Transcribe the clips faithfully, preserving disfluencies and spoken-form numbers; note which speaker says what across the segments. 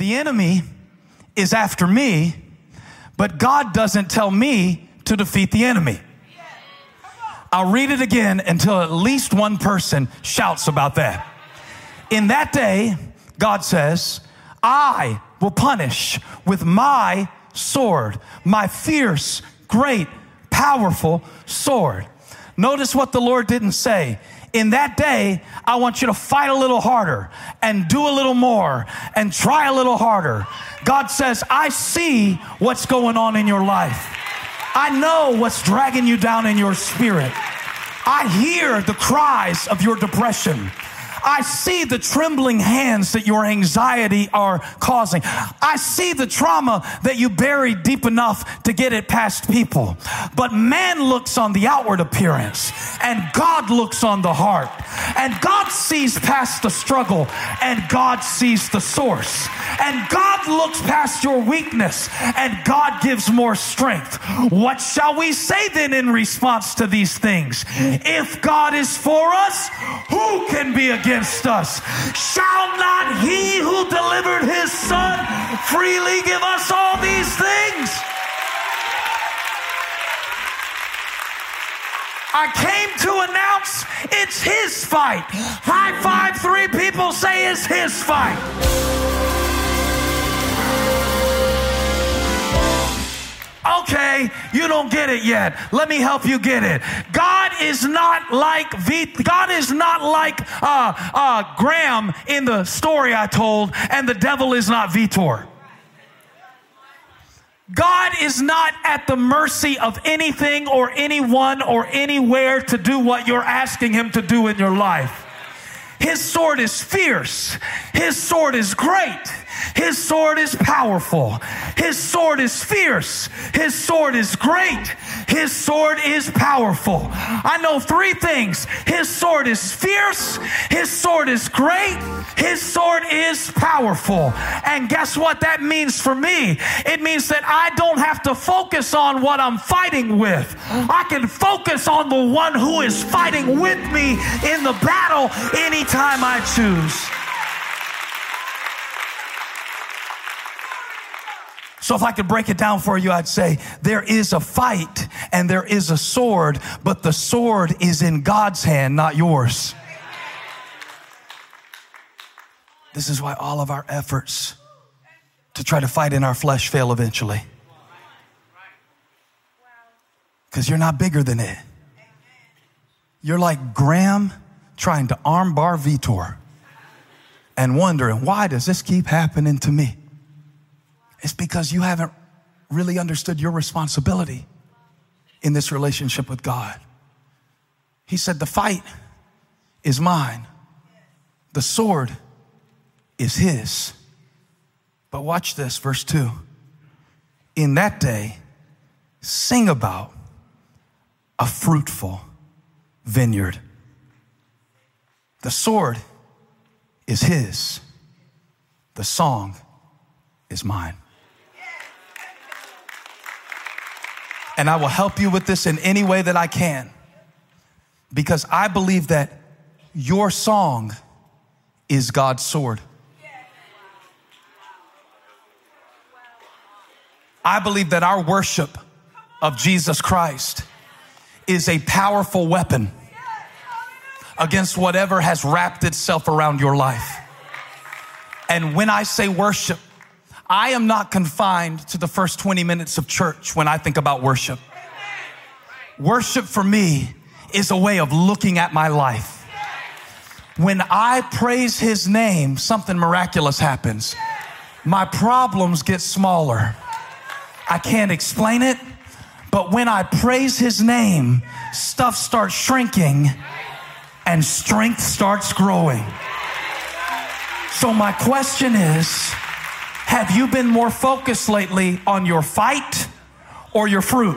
Speaker 1: the enemy is after me, but God doesn't tell me to defeat the enemy. I'll read it again until at least one person shouts about that. In that day, God says, I will punish with my sword, my fierce, great, powerful sword. Notice what the Lord didn't say. In that day, I want you to fight a little harder and do a little more and try a little harder. God says, I see what's going on in your life. I know what's dragging you down in your spirit. I hear the cries of your depression. I see the trembling hands that your anxiety are causing. I see the trauma that you buried deep enough to get it past people. But man looks on the outward appearance, and God looks on the heart. And God sees past the struggle, and God sees the source. And God looks past your weakness, and God gives more strength. What shall we say then in response to these things? If God is for us, who can be against us? Shall not he who delivered his son freely give us all these things? I came to announce it's his fight. High five, three people say it's his fight. Okay, you don't get it yet. Let me help you get it. God is not like v- God is not like uh, uh, Graham in the story I told, and the devil is not Vitor. God is not at the mercy of anything or anyone or anywhere to do what you're asking him to do in your life. His sword is fierce. His sword is great. His sword is powerful. His sword is fierce. His sword is great. His sword is powerful. I know three things. His sword is fierce. His sword is great. His sword is powerful. And guess what that means for me? It means that I don't have to focus on what I'm fighting with. I can focus on the one who is fighting with me in the battle anytime I choose. So if I could break it down for you, I'd say there is a fight and there is a sword, but the sword is in God's hand, not yours. This is why all of our efforts to try to fight in our flesh fail eventually. Because you're not bigger than it. You're like Graham trying to armbar Vitor and wondering, why does this keep happening to me? It's because you haven't really understood your responsibility in this relationship with God. He said, the fight is mine. The sword is his. But watch this, verse two. In that day, sing about a fruitful vineyard. The sword is his. The song is mine. And I will help you with this in any way that I can, because I believe that your song is God's sword. I believe that our worship of Jesus Christ is a powerful weapon against whatever has wrapped itself around your life. And when I say worship, I am not confined to the first twenty minutes of church when I think about worship. Worship for me is a way of looking at my life. When I praise his name, something miraculous happens. My problems get smaller. I can't explain it, but when I praise his name, stuff starts shrinking and strength starts growing. So my question is, have you been more focused lately on your fight or your fruit?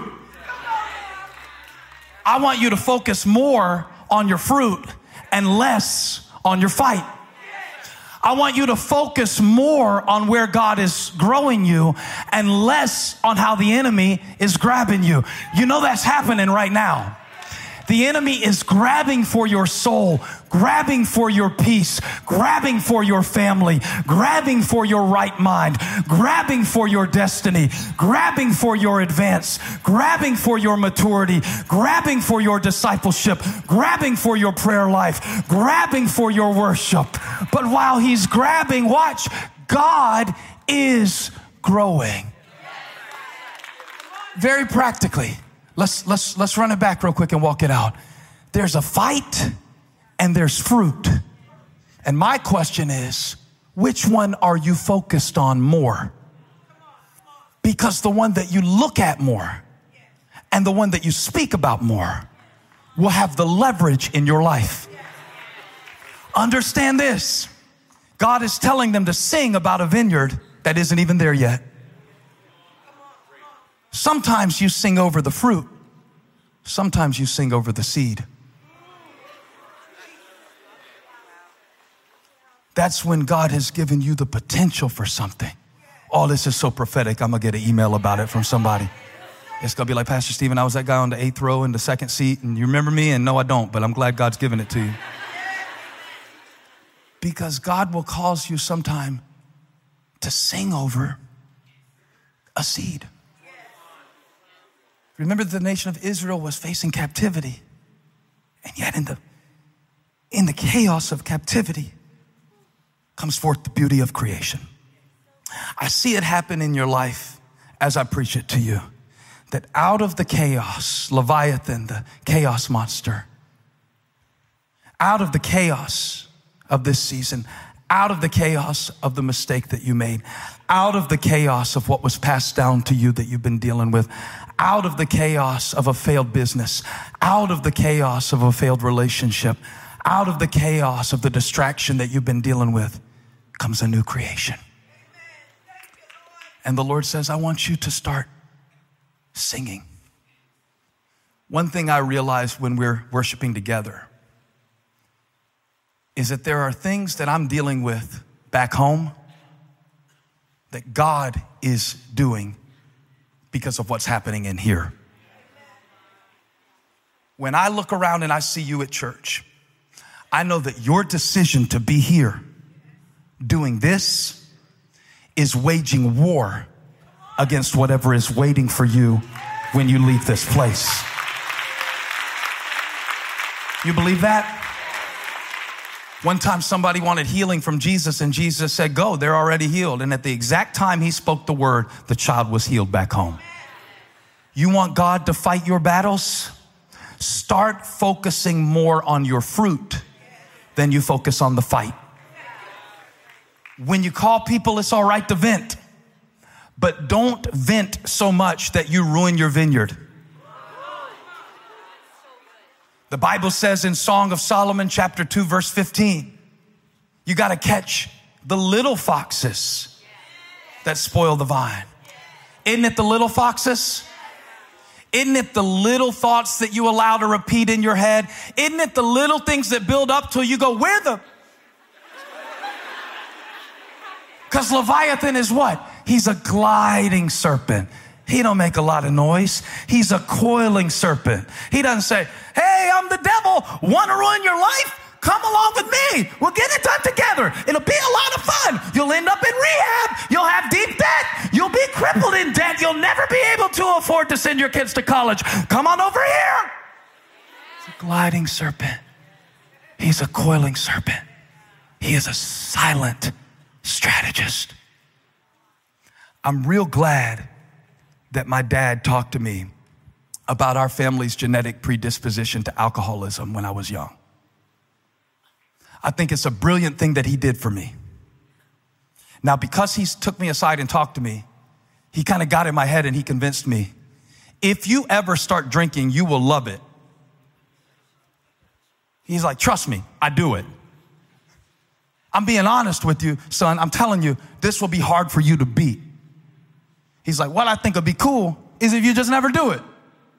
Speaker 1: I want you to focus more on your fruit and less on your fight. I want you to focus more on where God is growing you and less on how the enemy is grabbing you. You know that's happening right now. The enemy is grabbing for your soul, grabbing for your peace, grabbing for your family, grabbing for your right mind, grabbing for your destiny, grabbing for your advance, grabbing for your maturity, grabbing for your discipleship, grabbing for your prayer life, grabbing for your worship. But while he's grabbing, watch, God is growing. Very practically, let's let's let's run it back real quick and walk it out. There's a fight and there's fruit. And my question is, which one are you focused on more? Because the one that you look at more and the one that you speak about more will have the leverage in your life. Understand this. God is telling them to sing about a vineyard that isn't even there yet. Sometimes you sing over the fruit. Sometimes you sing over the seed. That's when God has given you the potential for something. Oh, this is so prophetic. I'm going to get an email about it from somebody. It's going to be like, Pastor Stephen, I was that guy on the eighth row in the second seat, and you remember me? And no, I don't, but I'm glad God's given it to you. Because God will cause you sometime to sing over a seed. Remember, the nation of Israel was facing captivity. And yet in the, in the chaos of captivity comes forth the beauty of creation. I see it happen in your life as I preach it to you. That out of the chaos, Leviathan, the chaos monster, out of the chaos of this season, out of the chaos of the mistake that you made, out of the chaos of what was passed down to you that you've been dealing with, out of the chaos of a failed business, out of the chaos of a failed relationship, out of the chaos of the distraction that you've been dealing with, comes a new creation. And the Lord says, I want you to start singing. One thing I realized when we're worshiping together is that there are things that I'm dealing with back home that God is doing because of what's happening in here. When I look around and I see you at church, I know that your decision to be here doing this is waging war against whatever is waiting for you when you leave this place. You believe that? One time somebody wanted healing from Jesus and Jesus said, go, they're already healed. And at the exact time he spoke the word, the child was healed back home. You want God to fight your battles? Start focusing more on your fruit than you focus on the fight. When you call people, it's all right to vent, but don't vent so much that you ruin your vineyard. The Bible says in Song of Solomon, chapter two, verse fifteen, you got to catch the little foxes that spoil the vine. Isn't it the little foxes? Isn't it the little thoughts that you allow to repeat in your head? Isn't it the little things that build up till you go, where the? Because Leviathan is what? He's a gliding serpent. He don't make a lot of noise. He's a coiling serpent. He doesn't say, hey, I'm the devil. Want to ruin your life? Come along with me. We'll get it done together. It'll be a lot of fun. You'll end up in rehab. You'll have deep debt. You'll be crippled in debt. You'll never be able to afford to send your kids to college. Come on over here. It's a gliding serpent. He's a coiling serpent. He is a silent strategist. I'm real glad that my dad talked to me about our family's genetic predisposition to alcoholism when I was young. I think it's a brilliant thing that he did for me. Now, because he took me aside and talked to me, he kind of got in my head and he convinced me, if you ever start drinking, you will love it. He's like, trust me, I do it. I'm being honest with you, son. I'm telling you, this will be hard for you to beat. He's like, what I think would be cool is if you just never do it.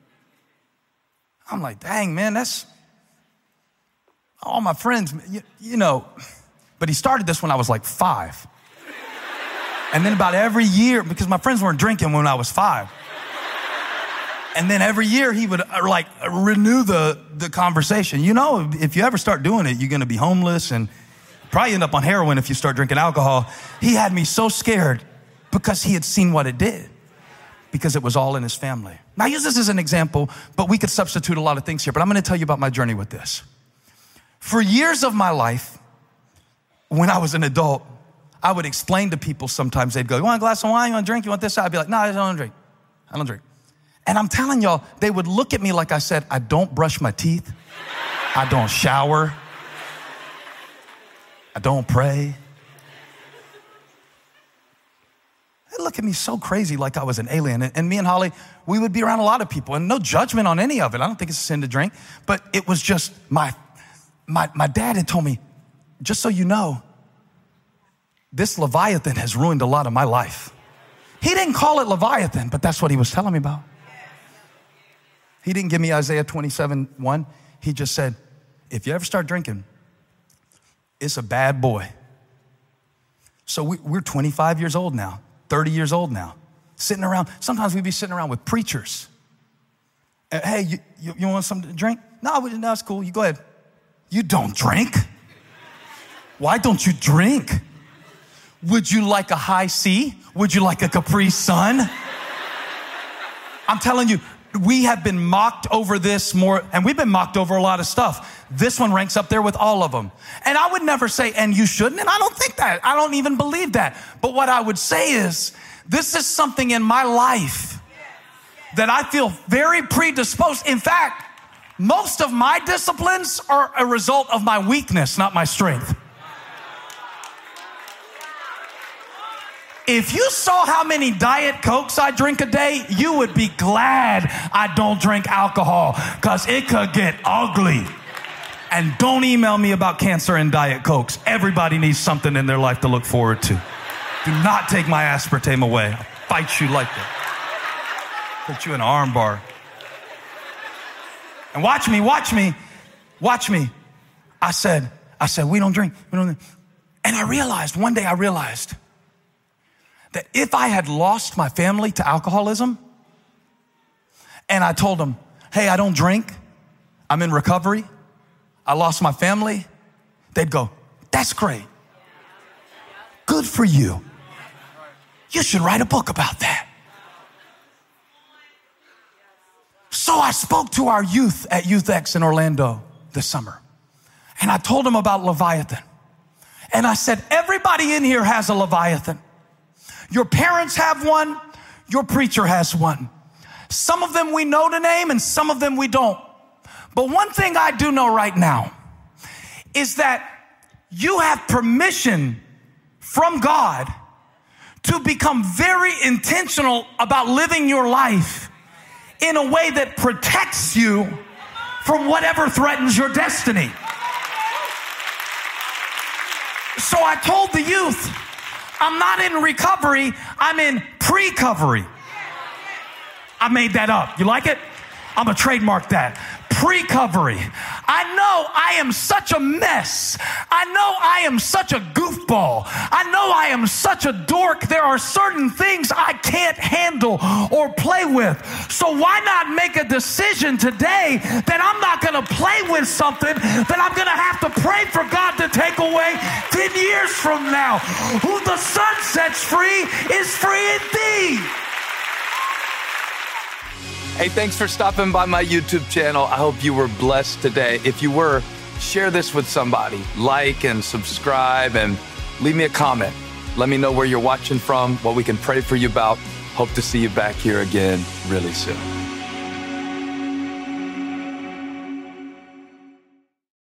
Speaker 1: I'm like, dang, man, that's all my friends, you, you know. But he started this when I was like five. And then about every year, because my friends weren't drinking when I was five. And then every year he would uh, like renew the, the conversation. You know, if you ever start doing it, you're going to be homeless and probably end up on heroin if you start drinking alcohol. He had me so scared because he had seen what it did, because it was all in his family. Now, I use this as an example, but we could substitute a lot of things here. But I'm going to tell you about my journey with this. For years of my life, when I was an adult, I would explain to people sometimes. They'd go, you want a glass of wine? You want a drink? You want this? I'd be like, no, I don't drink. I don't drink. And I'm telling y'all, they would look at me like I said, I don't brush my teeth. I don't shower. I don't pray. They look at me so crazy like I was an alien. And me and Holly, we would be around a lot of people, and no judgment on any of it. I don't think it's a sin to drink, but it was just my, my, my dad had told me, just so you know, this Leviathan has ruined a lot of my life. He didn't call it Leviathan, but that's what he was telling me about. He didn't give me Isaiah twenty-seven one. He just said, if you ever start drinking, it's a bad boy. So we, we're twenty-five years old now, thirty years old now, sitting around. Sometimes we'd be sitting around with preachers. Uh, hey, you, you, you want something to drink? No, no, it's cool. You go ahead. You don't drink? Why don't you drink? Would you like a high C? Would you like a Capri Sun? I'm telling you, we have been mocked over this more, and we've been mocked over a lot of stuff. This one ranks up there with all of them. And I would never say, and you shouldn't, and I don't think that. I don't even believe that. But what I would say is, this is something in my life that I feel very predisposed. In fact, most of my disciplines are a result of my weakness, not my strength. If you saw how many Diet Cokes I drink a day, you would be glad I don't drink alcohol, because it could get ugly. And don't email me about cancer and Diet Cokes. Everybody needs something in their life to look forward to. Do not take my aspartame away. I'll fight you like that. Put you in an arm bar. And watch me, watch me, watch me. I said, I said, we don't drink, we don't drink. And I realized, one day I realized that if I had lost my family to alcoholism, and I told them, hey, I don't drink, I'm in recovery, I lost my family, they'd go, that's great. Good for you. You should write a book about that. So I spoke to our youth at Youth X in Orlando this summer, and I told them about Leviathan. And I said, everybody in here has a Leviathan. Your parents have one, your preacher has one. Some of them we know the name and some of them we don't. But one thing I do know right now is that you have permission from God to become very intentional about living your life in a way that protects you from whatever threatens your destiny. So I told the youth, I'm not in recovery, I'm in pre-covery. I made that up. You like it? I'm gonna trademark that. Pre-covery. I know I am such a mess. I know I am such a goofball. I know I am such a dork. There are certain things I can't handle or play with. So why not make a decision today that I'm not gonna play with something that I'm gonna have to pray for God to take away ten years from now. Who the Son sets free is free indeed. Hey, thanks for stopping by my YouTube channel. I hope you were blessed today. If you were, share this with somebody. Like and subscribe and leave me a comment. Let me know where you're watching from, what we can pray for you about. Hope to see you back here again really soon.